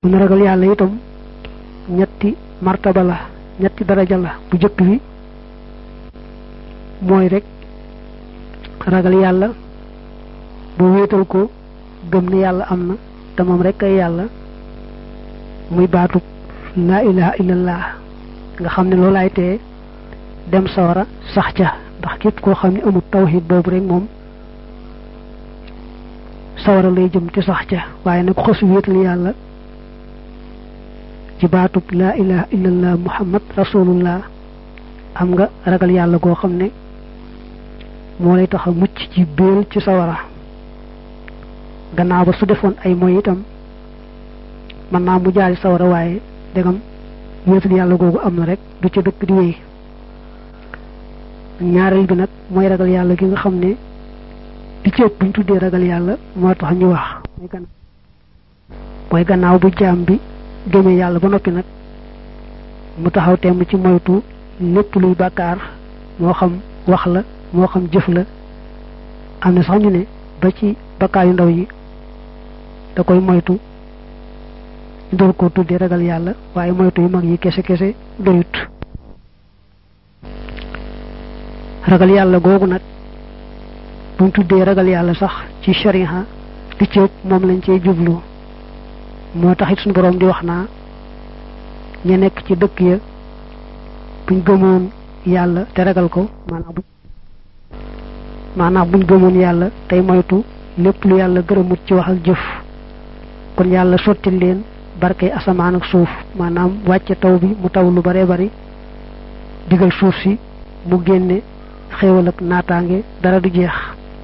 na ragal yàlla itam ñetti martaba la ñetti daraja la bu jëkk bi mooy rek ragal yàlla bu wéetal ko gëm ne yàlla am na te moom rek ay yàlla muy baatu laa ilaha illallah nga xam ne loolaay tee dem sawara sax ca ndax képp koo xam ne amul tawhid boobu rek moom sawara lay jëm te sax ca waaye nag xos wéetal yàlla ci baatub laa ilaha illallah muhammad rasulullah am nga ragal yàlla goo xam ne moo lay tax a mucc ci béel ci sawara gannaaw ba su defoon ay moy itam mën naa mu jaari sawara waaye degam wéetal yàlla googu am na rek du ca dëkk di wéy ñaareel bi nag mooy ragal yàlla gi nga xam ne di ci ëpp buñ tuddee ragal yàlla moo tax ñu wax mooy gannaaw bu jaam bi gëmee yàlla ba noppi nag mu taxaw temm ci moytu lépp luy bàkkaar moo xam wax la moo xam jëf la am na sax ñu ne ba ci bakkaar yu ndaw yi da koy moytu door ko tuddee ragal yàlla waaye moytu yu mag yi kese kese doyut ragal yàlla googu nag buñ tuddee ragal yàlla sax ci shariha di ci moom lañ cee jublu moo taxit suñu borom di wax naa ña nekk ci dëkk ya buñ gëmoon yàlla te ragal ko maanaam buñ gëmoon yàlla tey moytu lépp lu yàlla gërëmut ci wax ak jëf kon yàlla sottil leen barkay asamaan ak suuf maanaam wàcce taw bi mu taw lu bare bari digal suuf si mu génne xéewal ak naataange dara du jeex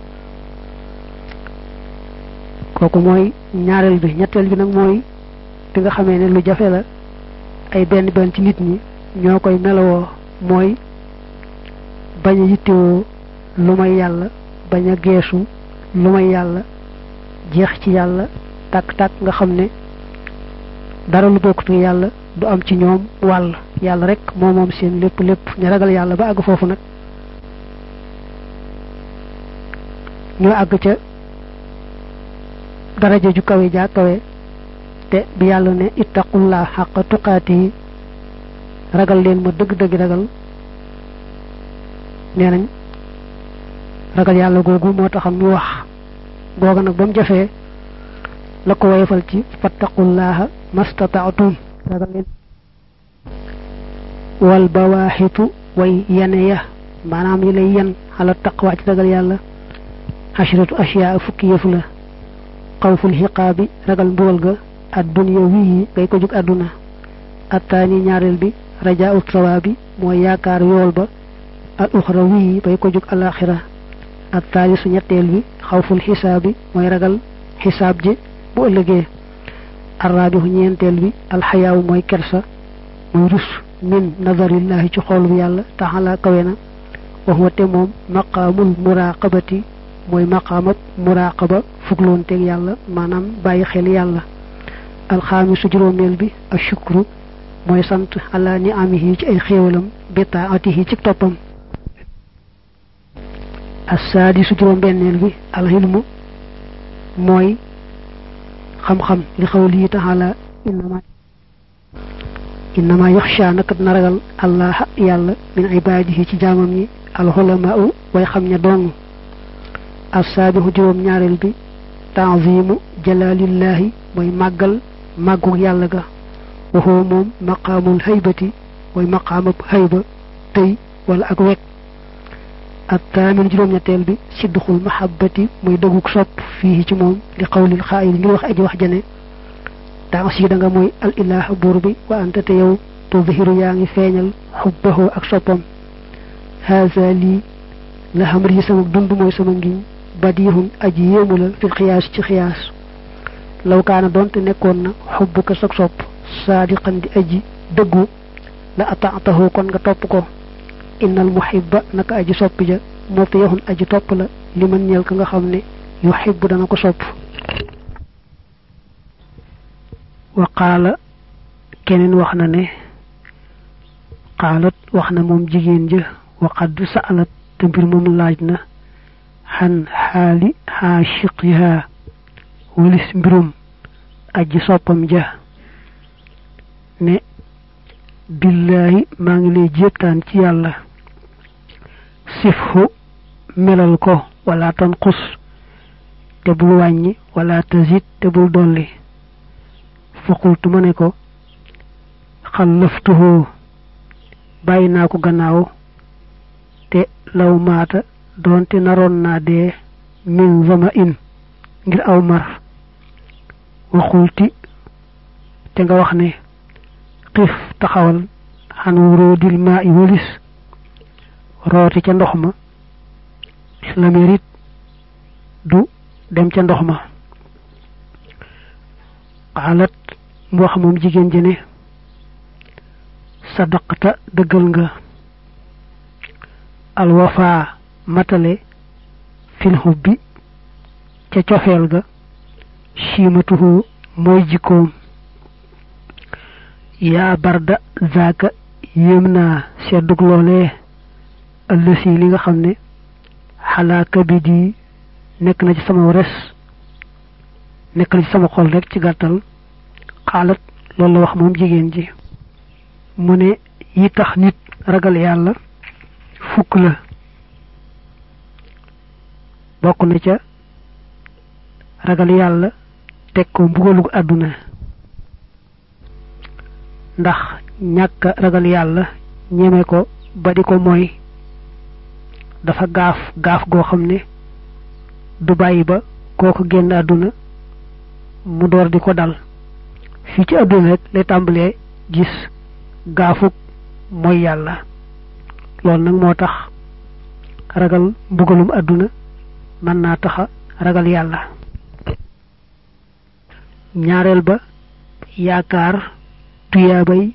kooku mooy ñaareel bi ñetteel bi nag mooy bi nga xamee ne lu jafe la ay benn benn ci nit ñi ñoo koy melowoo mooy bañ a yittewoo lu may yàlla bañ a geesu lu may yàlla jeex ci yàlla tàkk-tàkk nga xam ne dara lu bokkatu yàlla du am ci ñoom wàll yàlla rek moo moom seen lépp lépp ñu ragal yàlla ba àgg foofu nag ñoo àgg ca daraja ju kawe jaa kawe te bi yàlla ne ittaqullah xaqa tuqaati ragal leen ma dëgg-dëgg ragal nee nañ ragal yàlla googu moo taxam ñu wax googa nag ba mu jafee la ko woyofal ci fattaqullaha mastata'tum ragal leen wal bawaaxitu way yene ya maanaam yi lay yen xala taqwa ci ragal yàlla ashratu ashyaa fukki yëf la xawful xiqaabi ragal mbugal ga addunya wii ngay ko jóg àdduna attaani ñaareel bi rajaa'u sawaabi mooy yaakaar yool ba al uxra wii bay ko jóg alaxira attaalisu ñetteel bi xawful xisaabi mooy ragal xisaab ji bu ëllëgee arraabihu ñeenteel bi alxayaawu mooy kersa mooy rus min nazarillahi ci xool bu yàlla taxala kawe na wax wa te moom maqaamul muraqabati mooy maqaamab muraqaba fugloonteeg yàlla maanaam bàyyi xel yàlla alxaamisu juróomeel bi ashukru mooy sant ala ni amihi ci ay xéewalam bi taatihi ci toppam assaadisu juróom benneel bi alxilmu mooy xam-xam li xawli taala innama yaxsha nakat na ragal allah yàlla min ibaadihi ci jaamam ñi alxulamaau way xam ña dong assaabihu juróom ñaareel bi ta'zimu jalalillahi mooy màggal màggug yàlla ga waxoo moom maqaamul haybati mooy maqaamab hayba tey wala ak wekk ak taamin juróom-ñetteel bi sidduxul mahabbati muy dëggug sopp fii ci moom li qawlil xaayil ngir wax aji wax jane taasi da nga mooy al ilah buur bi wa anta te yow tuzhiru yaa ngi feeñal xubbahu ak soppam haza lii la xamri yi sama dund mooy sama ngiñ badihun aji yéemu la fil xiyaas ci xiyaas law kaana doonte nekkoon na xubbuka sag sopp saadiqan di aji dëggu la ataatahu kon nga topp ko innal muhibba naka aji soppi ja mutiyahun aji topp la li man ñeel ka nga xam ne yuhibbu dana ko sopp wa qaala keneen wax na ne qaalat wax na moom jigéen ja wa qad sa'alat te mbir moom laaj na xan xaali xaashiqiha walis mbirum aji soppam ja ne billahi maa ngi lay jéetaan ci yàlla sifhu melal ko wala tanqus te bul wàññi wala tazid te bul dolli fa qultu ma ne ko xallaftuhu bàyyi naa ko gannaaw te law maata doonte naroon naa dee min zama in ngir aw mar waxulti te nga wax ne xiif taxawal xan wuróodil maa i walis rooti ca ndox ma la mérite du dem ca ndox ma xaalat mu wax moom jigéen ji ne sadaqta dëggal nga alwafa matale fil hubbi ca cofeel ga chimatuhu mooy jikkoom yaa barda zaaka yéem naa seddug loolee ëllësi li nga xam ne xalaaka bi di nekk na ci sama res nekk na ci sama xol rek ci gàttal xaalat loolu la wax moom jigéen ji mu ne yi tax nit ragal yàlla fukk la bokk na ca ragal yàlla teg ko mbugalug àdduna ndax ñàkk ragal yàlla ñeme ko ba di ko mooy dafa gaaf goo xam ne du bàyyi ba kooko génn àdduna mu door di ko dal fii ci àdduna rek lay tàmbalee gis gaafug mooy yàlla loolu nag moo tax ragal mbugalum àdduna mën naa taxa ragal yàlla ñaareel ba yaakaar tuyaabay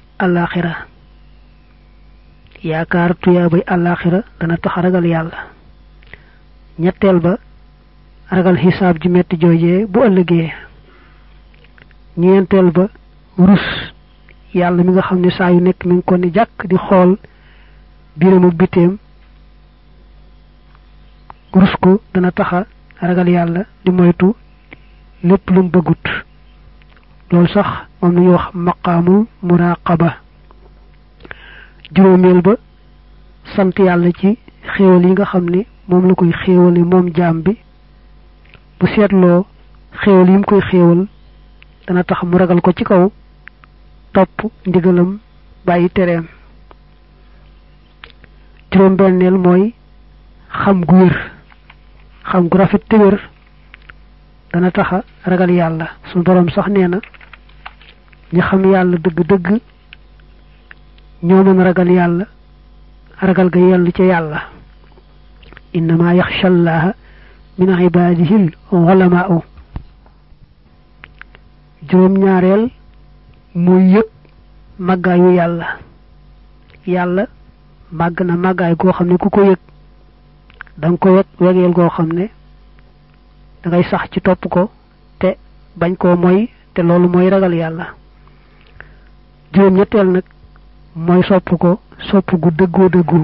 àllaaxira dana tax ragal yàlla ñetteel ba ragal xisaab ji metti joojee bu ëllëgee ñeenteel ba rus yàlla mi nga xam ne saa yu nekk mi ngi ko ni jàkk di xool biram ak biteem rus ko dana taxa ragal yàlla di moytu lépp lu mu bëggut loolu sax moom nañu wax maqaamul muraqaba juróomeel ba sant yàlla ci xéewal yi nga xam ne moom la koy xéewale moom jaam bi bu seetloo xéewal yi mu koy xéewal dana tax mu ragal ko ci kaw topp ndigalam bàyyi tereem juróom benneel mooy xam gu wér xam gu rafet te wér dana taxa ragal yàlla suñu boroom sax nee na ñi xam yàlla dëgg-dëgg ñoo mën ragal yàlla ragal ga yellu ca yàlla innama yaxsha allaha min ibadihil ulamaa'u juróom ñaareel muy yëg màggaayu yàlla màgg na màggaay goo xam ne ku ko yëg danga ko wegeel goo xam ne dangay sax ci topp ko te bañ koo moy te loolu mooy ragal yàlla juróom ñetteel nag mooy sopp ko sopp gu dëggoo dëggu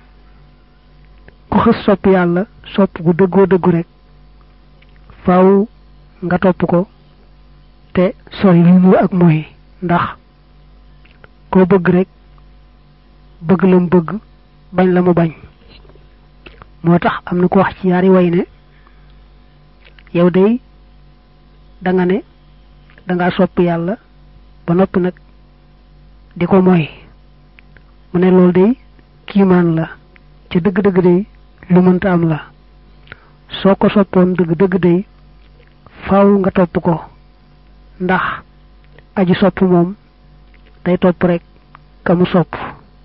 ku xës sopp yàlla sopp gu dëggoo dëggu rek faaw nga topp ko te sori li mu ak mooy ndax koo bëgg rek bëgg la mu bëgg bañ la mu bañ moo tax am na ko wax ci yaari way ne yow day danga ne danga sopp yàlla ba noppi nag di ko mooy mu ne loolu day kiimaan la ca dëgg-dëgg day lu mënta am la soo ko soppoon dëgg-dëgg day faaw nga topp ko ndax aji sopp moom day topp rek ka mu sopp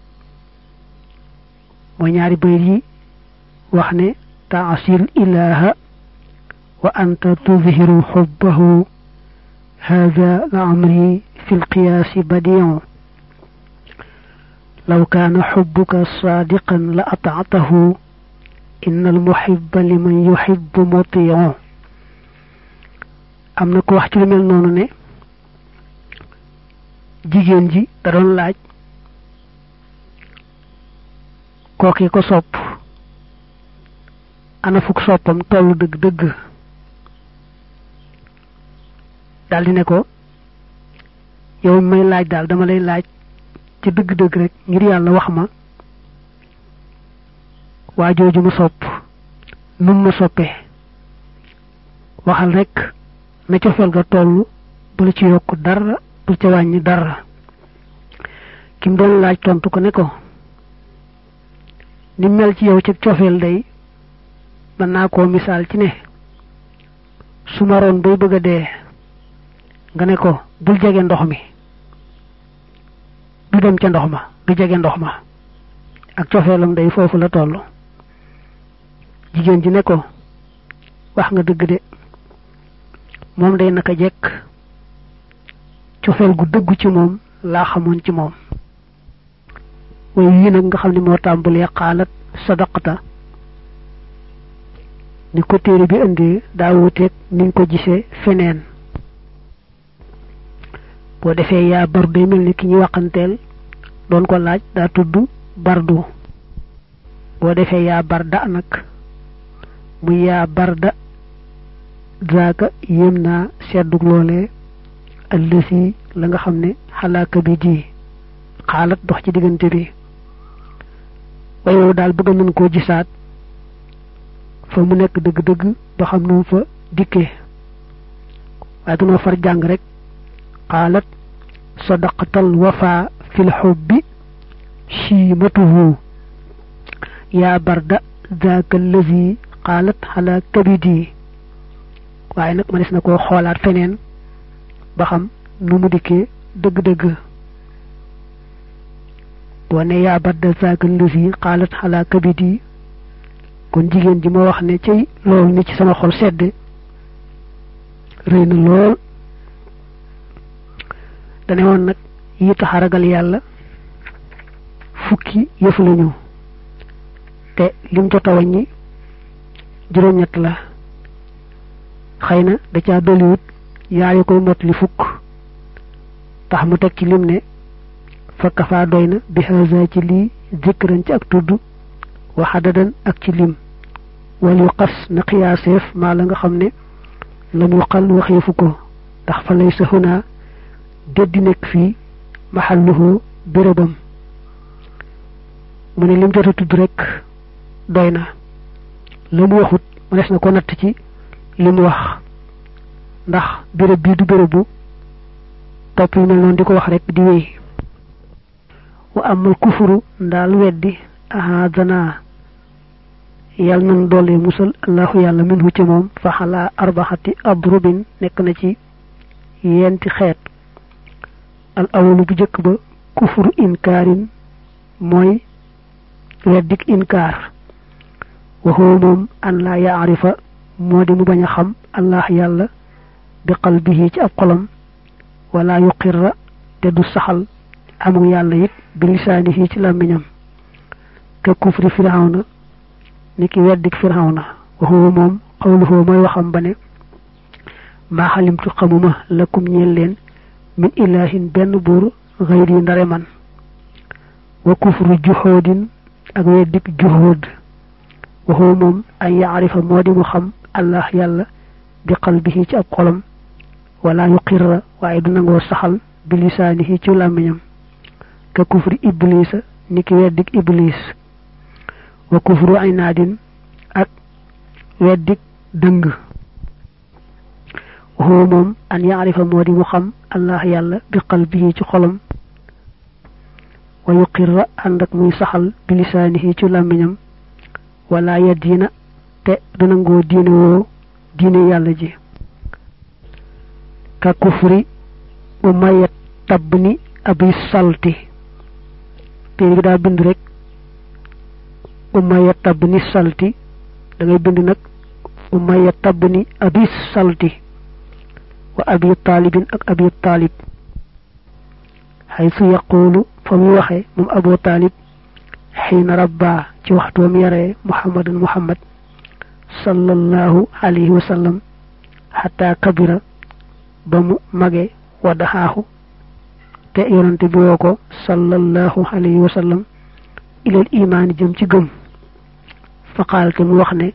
mooy ñaari bayit yi wax ne taasil ilaha wa anta tuzhiru xubbahu hada la amri fi lqiyaasi badiu law kaana xubbuka saadiqan la ataatahu inna almuhibba liman yuhibbu mutiu am na ko wax ci lu mel noonu ne jigéen ji da doon laaj kooki ko sopp ana fuk soppam tollu dëgg-dëgg daldi ne ko yow may laaj daal dama lay laaj ci dëgg-dëgg rek ngir yàlla wax ma waa jooju ma sopp num ma soppee waxal rek na cofeel ga toll bu la ci yokk dara bu ca wàññi dara kim doon laaj tontu ko ne ko ni mel ci yow ci cofeel day mën naa koo misaal ci ne su maroon bay bëgg a dee nga ne ko bul jege ndox mi du dem ca ndox ma du jege ndox ma ak cofeelam day foofu la toll jigéen ji ne ko wax nga dëgg de moom day naka jekk cofeel gu dëggu ci moom laa xamoon ci moom way yi nag nga xam ne moo tàmbalee xaalat sadaqata ni ko téere bi indi daa wuteeg niñ ko gisee feneen boo defee yaa bardu day mel ni ki ñuy waxanteel doon ko laaj daa tudd bardu boo defee yaa barda nag muy yaa barda zaaka yéem naa seddug loolee allësi la nga xam ne xalaaka bi di xaalat dox ci diggante bi way wow daal bëgg nañ koo gisaat fa mu nekk dëgg-dëgg ba xam nu fa dikkee waaye dunoo far jàng rek xaalat sadaqatal wafa fil xubbi chiimatuhu yaa barda zaaka allësi xaalat xalaa kabidi waaye nag ma des na koo xoolaat feneen ba xam nu mu dikkee dëgg-dëgg boo ne yaa barda zaaka allësi xaalat xalaa kabidi kon jigéen ji ma wax ne cay loolu ni ci sama xol sedd rëy na lool dane woon nag yi tax a ragal yàlla fukki yëf lañu te lim jot a wàññi juróom-ñett la xëy na da caa dolliwut yaar yi koy mot li fukk tax mu teg ci lim ne fa kafaa doy na bi haza ci lii zikran ci ak tudd waxadadan ak ci lim wal yu xas na xiyaaseef maa la nga xam ne lam yu xal waxeefu ko ndax fa lay sa xunaa déddi nekk fii maxalluhu bérébam mu ne lim jot a tudd rek doy na la mu waxut ma des na ko natt ci li mu wax ndax béréb bii du bérébu topp yu mel noonu di ko wax rek di wéy wa amal kufuru ndaal weddi ahadana yàlla nan doole musal allahu yàlla minhu ci moom fa xalaa arbaxati adrubin nekk na ci yenti xeet al awalu bu jëkk ba kufuru inkaarin mooy weddik inkaar waxoo moom an laa yaarifa moo di mu bañ a xam allah yàlla bi qalbihi ci ab xolam wala yuqirra te du saxal amul yàlla it bi lisaanihi ci làmmiñam ka kufri firawna ni ki weddik firawna waxoo moom xawluhoo mooy waxam ba ne maa xalimtu xamuma lakum ñeel leen min ilahin benn buur xayri ndare man wa kufru juhoodin ak weddik juhood waxoo moom an yaarifa moo di mu xam allah yàlla bi qalbihi ci ab xolam wala yuqirra waaye du nangoo saxal bi lisaanihi ci làmmiñam ka kufri iblisa ni ki weddik iblis wa kufru inaadin ak weddik dëng waxoo moom an yaarifa moo di mu xam allah yàlla bi qalbihi ci xolam wa yuqirra ànd ak muy saxal bi lisaanihi ci làmmiñam wala yaddiina te du nangoo diine woo diine yàlla ji ka kufri umayya tabni abi salti téere bi daa bind rek umayya tabni salti da ngay bind nag umayya tabni abi salti wa abi taalibin ak abi taalib xaysu yaqulu fa mu waxe moom abu taalib xiina rabba ci waxtoom yaree muhammadan muhammad sallallahu alayhi wa sallam xataa kabira ba mu mage wa daxaaxu te yonante bi woo ko sallallahu alayhi wa sallam ilal imaani jëm ci gëm fa qaal te mu wax ne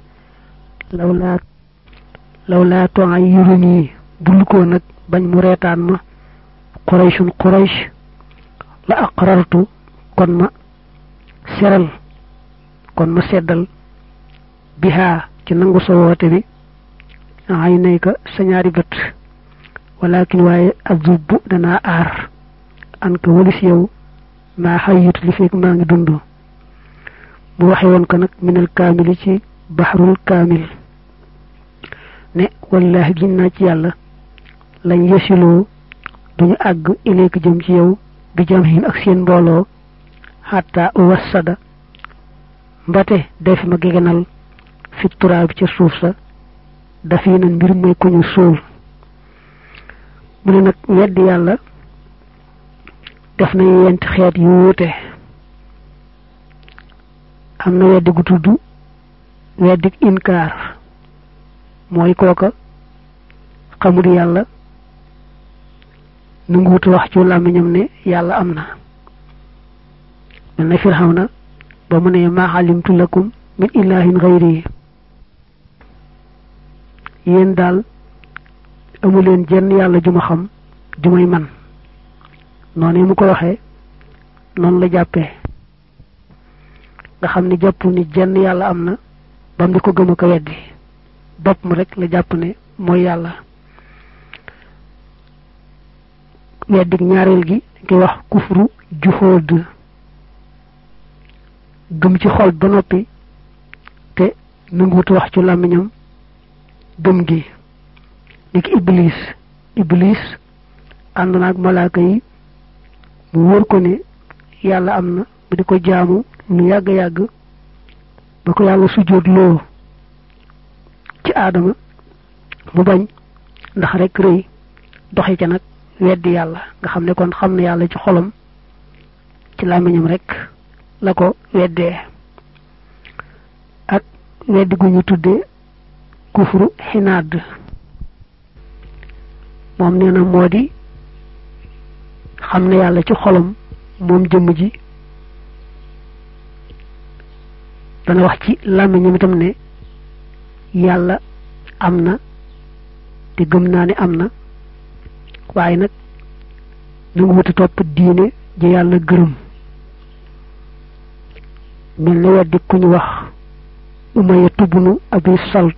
law laa tu'ayyiruni bul ko nag bañ mu reetaan ma qurayshun quraysh la aqrartu kon ma seral kon ma seddal biha ci nangu sa woote bi ay nayka sa ñaari bët walakin waaye azubbu danaa aar an ka walis yow maa xayyit li fekk maa ngi dund mu waxe woon ko nag minal kaamili ci baxrul kaamil ne wallahi giñ naa ci yàlla lañ yesiloo duñu àgg ileek jëm ci yow bi jamhim ak seen mbooloo xatta uwassada mbate def ma gegenal fi turaab ca suuf sa dafi na mbir mooy ku ñu suul mu ne nag weddi yàlla def na yent xeet yu wuute am na weddi gu tudd weddik inkaar mooy kooka xamul yàlla nu nguutu wax ci làmmiñam ne yàlla am na mel na Firawna ba mu ne maa alimtu lakum min ilahin ghayri yéen daal amuleen jenn yàlla ju ma xam ju may man noonu mu ko waxee noonu la jàppee nga xam ni jàpp ni jenn yàlla am na bam di ko gëm a ko weddi bopp mu rek la jàpp ne mooy yàlla weddik ñaareel gi ngi wax kufru juhud gëm ci xol ba noppi te nanguwut wax ci làmmiñam gëm gi niki iblis ànd naag malaaka yi mu wóor ko ne yàlla am na mu di ko jaamu lu yàgg-yàgg ba ko yàlla sujjóot loo ci aadama mu bañ ndax rek rëy doxe ca nag weddi yàlla nga xam ne kon xam na yàlla ci xolam ci làmmiñam rek la ko weddee ak weddi gu ñu tuddee kufru xinaad moom nee na moo di xam ne yàlla ci xolam moom jëmm ji dana wax ci làmmiñam itam ne yàlla am na te gëm naa ne am na waaye nag nu ngi wuti topp diine ji yàlla gërëm mel ne weddi ku ñu wax Umayya tubnu Abi Salt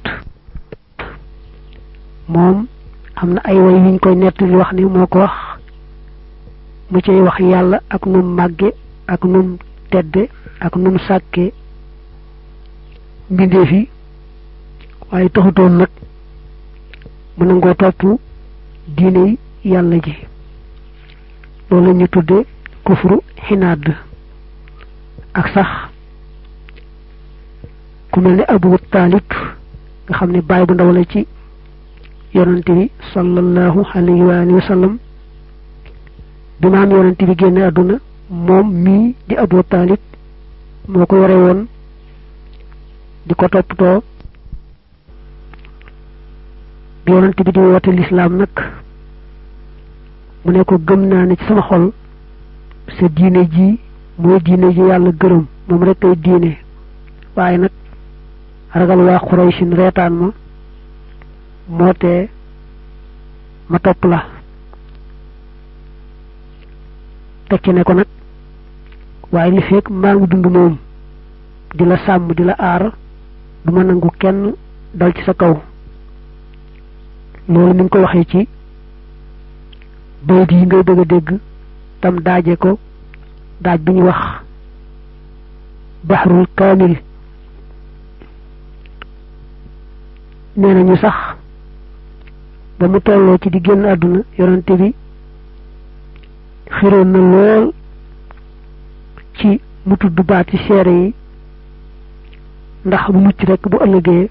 moom am na ay way yuñ koy nettali wax ne moo ko wax mu cay wax yàlla ak num màgge ak num tedde ak num sàkke mbindeef yi waaye taxutoon nag mu nangoo topp diine yàlla ji loolu la ñu tudde kufru xinaad ak sax ku mel ne Abu Talib nga xam ne baay bu ndaw la ci yonante bi sallallahu alayhi wa alihi wa sallam bi maam yonante bi génne àdduna moom mii di Abu Talib moo ko yore woon di ko toppatoo bi yonante bi di woote lislaam nag mu ne ko gëm naa ne ci sama xol sa diine ji mooy diine ji yàlla gërëm moom rek ay diine waaye nag ragal waa Quraysin reetaan ma moo tee ma topp la tekki ne ko nag waaye li fekk maa ngi dund moom di la sàmm di la aar du ma nangu kenn dal ci sa kaw loolu ni nga ko waxee ci bayit yi ngay bëgg a dégg tam daaje ko daaj bi ñu wax baxrul kaamil nee nañu sax ba mu tolloo ci di génn àdduna yonante bi xiroon na lool ci mu tudd baati seere yi ndax bu mucc rek bu ëllëgee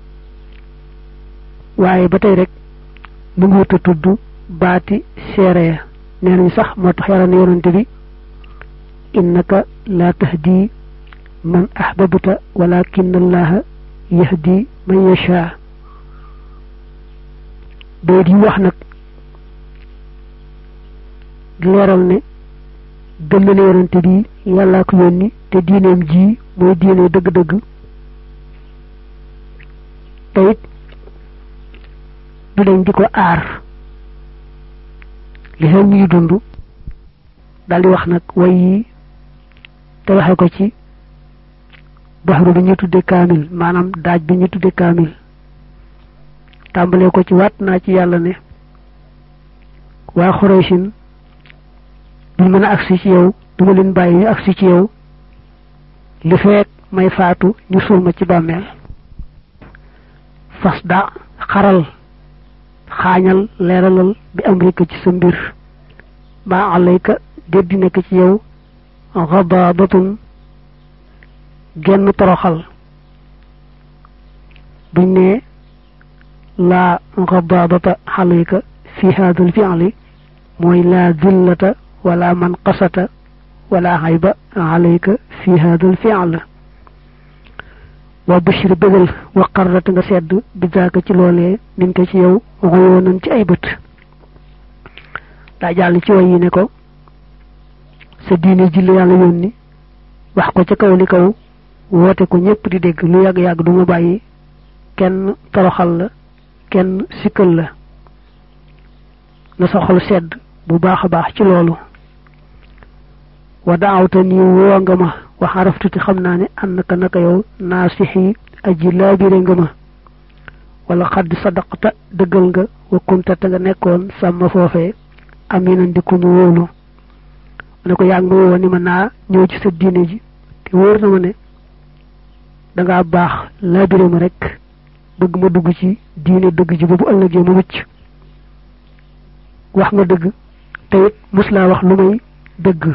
waaye ba tey rek mu ngi wut a tudd baati seere ya nee nañu sax moo tax yàlla ne yonante bi innaka la tahdi man ahbabta walakin allaha yahdi man yasha bayit yi wax nag leeral ne gëm na ne yonante bi yàllaa ko yónni te diineem ji mooy diine dëgg-dëgg te it du dañ di ko aar li xew ñuy dund daldi wax nag way yi te waxe ko ci baxru bi ñu tudde kaamil maanaam daaj bi ñu tudde kaamil tàmbalee ko ci waat naa ci yàlla ne waa Xuraysin duñ mën a agsi ci yow duma leen bàyyi ñu agsi ci yow li feek may faatu ñu suul ma ci bàmmeel fas da xaral xaañal leeralal bi amrika ci sa mbir maa alayka déddi nekk ci yow xabaabatun genn toroxal buñ ne laa xabaabata alayka fi haadal fi'li mooy laa dillata wala manqasata wala hayba alayka fi haadal fi'l wa bashir bëggal wa qarrat nga sedd bi zaaka ci loolee min ko ci yow xoyoonan ci ay bët daa jàll ci way yi ne ko sa diine ji la yàlla yónni wax ko ca kaw li kaw woote ko ñépp di dégg lu yàgg-yàgg du ma bàyyi kenn toroxal la kenn sikkal la na sa xol sedd bu baax a baax ci loolu wa daawta nii woo nga ma wax araftu te xam naa ne annaka naka yow naasixi aji laabire nga ma wala xadd sadaqta dëggal nga wa kunta te nga nekkoon sàmm foofee aminan di ku ñu wóolu ne ko yaa ngi ma woo ni ma naa ñëw ci sa diine ji te wóor na ma ne dangaa baax laabire ma rek bëgg ma dugg ci diine dëgg ji ba bu ëllëgee ma mucc wax nga dëgg te it mus laa wax lu may dëgg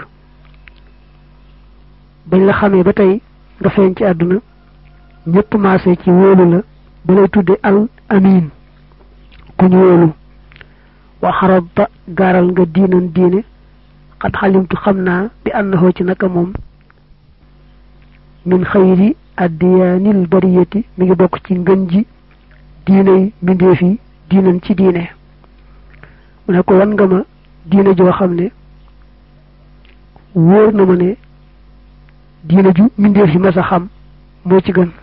bañ la xamee ba tey nga feeñ ci àdduna ñëpp maase ci wóolu la ba lay tudde al amin ku ñu wóolu wa xarabta gaaral nga diinan diine xat xalimtu xam naa bi annahu ci naka moom min xayri addiyaanil bariyati mi ngi bokk ci ngën ji diiney mbindeef yi diinan ci diine mu ne ko wan nga ma diine joo xam ne wóor na ma ne diine ju mbindeef yi mas a xam moo ci gën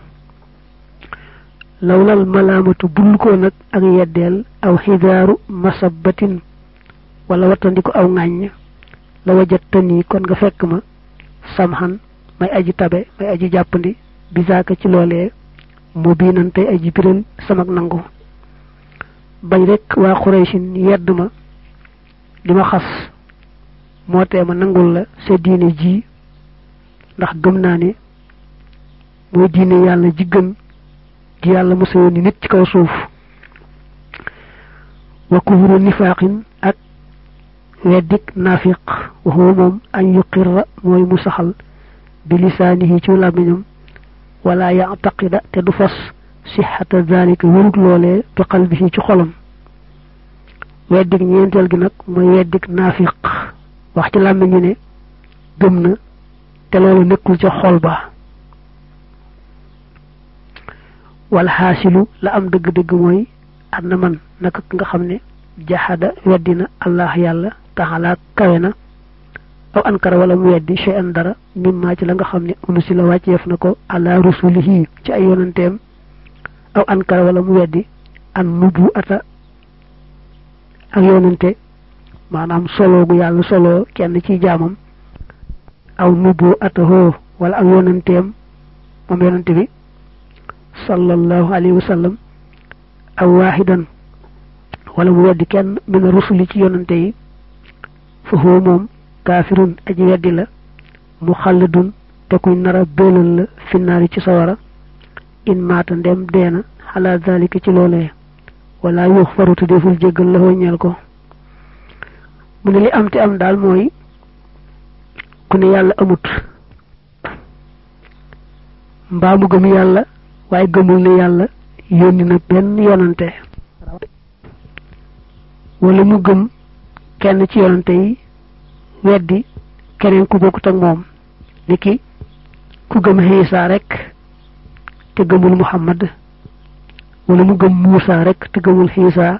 lawlal malaamatu bul ko nag ak yeddeel aw xidaaru masabatin wala wattandiku aw ŋàññ la wajattani kon nga fekk ma samxan may aji tabe may aji jàppandi bisaaka ci loolee mu biinan tey aji biral samak nangu bañ rek waa Xuraysin yedd ma di ma xas moo tee ma nangul la sa diine ji ndax gëm naa ne mooy diine yàlla ji gën ji yàlla mosa yónni nit ci kaw suuf wa kufru nifaaqin ak weddik naafiq waxoo moom añ yuqirra mooy mu saxal bi lisaanihi ci làmmiñam wala ya'taqida te du fas sixata zalika wérug loolee bi qalbihi ci xolam weddik ñeenteel gi nag mooy weddik naafiq wax ci làmmiñu ne gëm na te loolu nekkul ca xol ba wal xaasilu la am dëgg-dëgg mooy ànd na man naka nga xam ne jaxada weddina allah yàlla taxalaa kawe na aw ankara wala mu weddi shay'an dara mimma ci la nga xam ne unusila wàcceef na ko ala rusulihi ci ay yonanteem aw ankara wala mu weddi an nubu ata ak yonante maanaam solo gu yàlla solo kenn ci jaamam aw nubu atahoo wala ak yonanteem moom yonante bi sallallahu alayhi wa sallam aw waahidan wala mu weddi kenn min rusuli ci yonante yi fa huwa moom kaafirun aji weddi la mu xalladun te kuy nara béelal la finnaari ci sawara in maata ndem deena xalaa zalika ci loolee wala yuux farutu deful jéggal la ñeel ko mu ne li am te am daal mooy ku ne yàlla amut mbaa mu gëm yàlla waaye gëmul ne yàlla yónni na benn yonante wala mu gëm kenn ci yonante yi weddi keneen ku bokkut ak moom niki ku gëm Iisa rek te gëmul Muhammad wala mu gëm Muusa rek te gëmul Iisa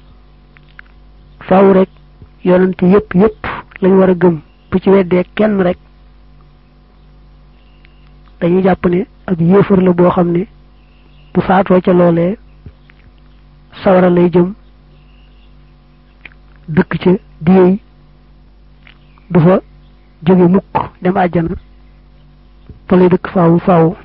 faaw rek yonante yépp lañ war a gëm bu ci weddee kenn rek dañuy jàpp ne ab yéefar la boo xam ne bu faatoo ca loolee sawara lay jëm dëkk ca diyey du fa jóge mukk dem àjjana fa lay dëkk faawu faawu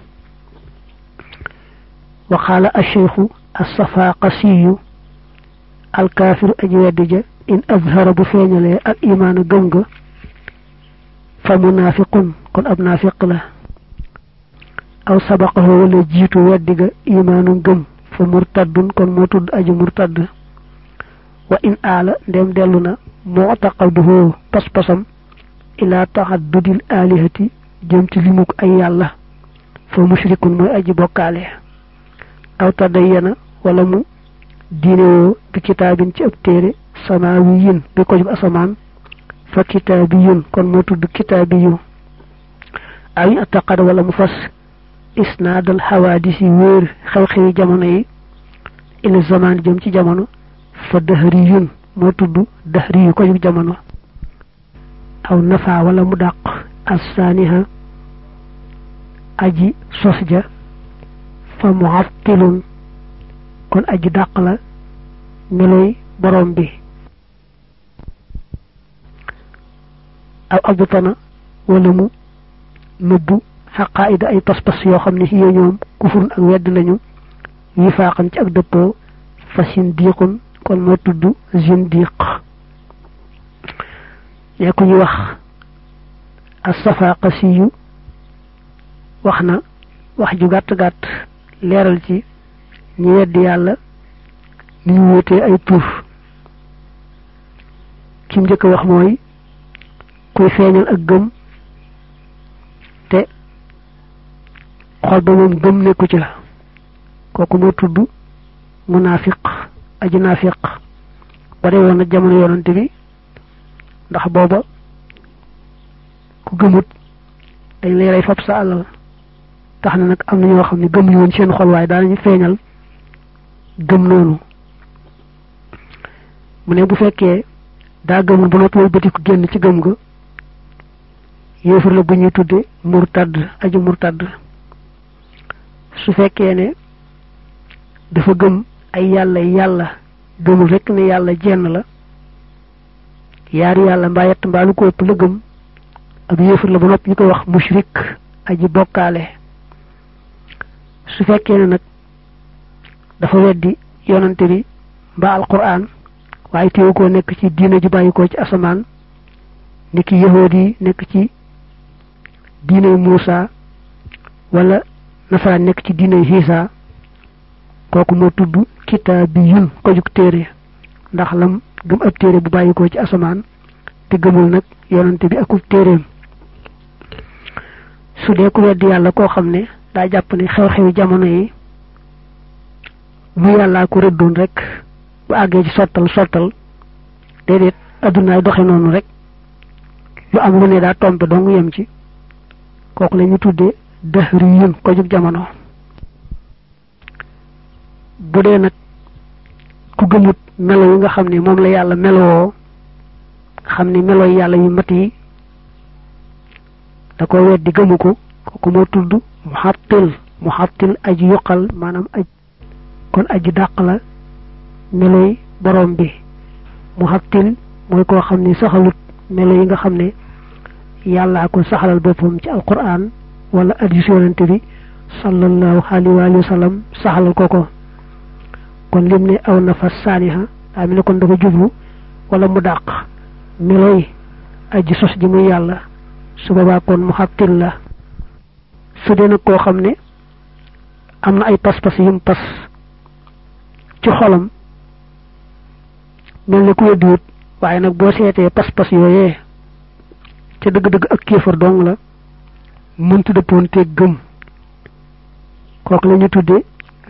wa qaala ash-shaykhu as-Safaaqasiyu al-kaafiru aji weddi ja in azhara bu feeñalee al imaana gëm ga fa munaafiqun kon ab naafiq la aw sabaqahu wala jiitu weddi ga imaanu gëm fa murtaddun kon moo tudd aji murtadd wa in aala ndem dellu na mu'taqaduhu pas-pasam ila tahaddudil alihati jëm ci limuk ay yàlla fa mushrikun mooy aji bokkaale aw tadayyana wala mu diinewoo bi kitaabin ci ab téere samaawiyin bi ko jub asamaan fa kitaabiyun kon moo tudd kitaabiyu aw in ataqada wala mu fas isnaadal xawaadisi wéer xew-xewi jamono yi ila zamaan jëm ci jamono fa dahriyun moo tudd dahriyu ko jub jamono aw nafa wala mu dàq assaaniha aji sos ja fa mu'attilun kon aji dàq la meloy borom bi aw abutana wala mu nëbbu xaqaida ay pas-pas yoo xam ne xiye ñoom kufurun ak wedd lañu yi faaxan ci ak dëppoo fa sindiqun kon moo tudd zindiq ne ku ñu wax as-Safaaqasiyu wax na wax ju gàtt leeral ci ñi weddi yàlla ni ñu wutee ay tur ki mu njëkk wax mooy kuy feeñal ak gëm te xol ba moom gëm nekku ci la kooku moo tudd munaafiq aji naafiq bare woon na jamono yonante bi ndax booba ku gëmut dañ lay rey fab sa alal tax na nag am na ñoo xam ne gëm ñu woon seen xol waaye daanañu feeñal gëm noonu mu ne bu fekkee daa gëmul ba noppi wëlbati ko génn ci gëm ga yéefar la bu ñuy tudde murtad aji murtad su fekkee ne dafa gëm ay yàlla gëmul rekk ne yàlla jenn la yaari yàlla mbaa yett mbaa lu ko ëpp la gëm ab yéefar la ba noppi ñu koy wax mushrik aji bokkaale su fekkee ne nag dafa weddi yonante bi mbaa alquran waaye teewu koo nekk ci diina ji bàyyi ko ci asamaan ni ki yahood yi nekk ci diinay Muusa wala nasaraan nekk ci diinay Hiisa kooku moo tudd kitaabiyun ko jug téere ndax lam gëm ab téere bu bàyyi ko ci asamaan te gëmul nag yonante bi akub téereem su dee ku weddi yàlla koo xam ne daa jàpp ne xew-xewi jamono yi lu yàllaa ko rëddoon rek bu àggee ci sottal déedéet addunaay doxe noonu rek lu am lu ne daa tombe dong yem ci kooku la ñu tuddee dahriyun ko jug jamono bu dee nag ku gëmut melo yi nga xam ne moom la yàlla melowoo xam ne melo yàlla yu mat yi da ko weddi gëmu ko kooku moo tudd muhattil aji yuqal maanaam kon aji dàq la meloy borom bi muhattil mooy koo xam ne saxalut melo yi nga xam ne yàllaa ko saxalal boppam ci alquran wala hadiis yonante bi sallallahu alayhi wa sallam saxalal ko kon lim ne aw na fa saaniha daa mel ne kon dafa jublu wala mu dàq meloy aji sos ji muy yàlla su boobaa kon muhattil la su dee nag koo xam ne am na ay pas-pas yum pas ci xolam mel ne ku weddiwut waaye nag boo seetee pas-pas yooyee ca dëgg-dëgg ak kéefar dong la mëntu dëppoon te gëm kooku la ñu tudde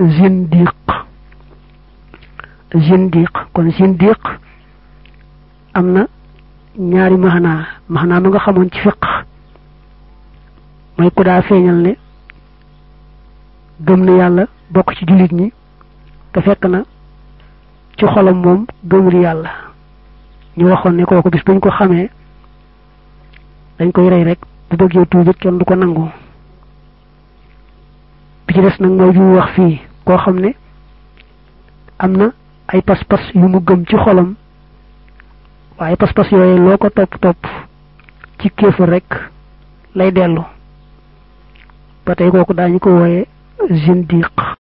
zindiq kon zindiq am na ñaari maxnaa ma nga xamoon ci fiq mooy ku daa feeñal ne gëm na yàlla bokk ci jullit ñi te fekk na ci xolam moom gëmul yàlla ñu waxoon ne kooku bis buñ ko xamee dañ koy rey rek bu bëggee tuubit kenn du ko nangu bi ci des nag mooy ju wax fii koo xam ne am na ay pas-pas yu mu gëm ci xolam waaye pas-pas yooyu loo ko topp ci kéefër rek lay dellu ba tey kooku daañu ko wooye zindiq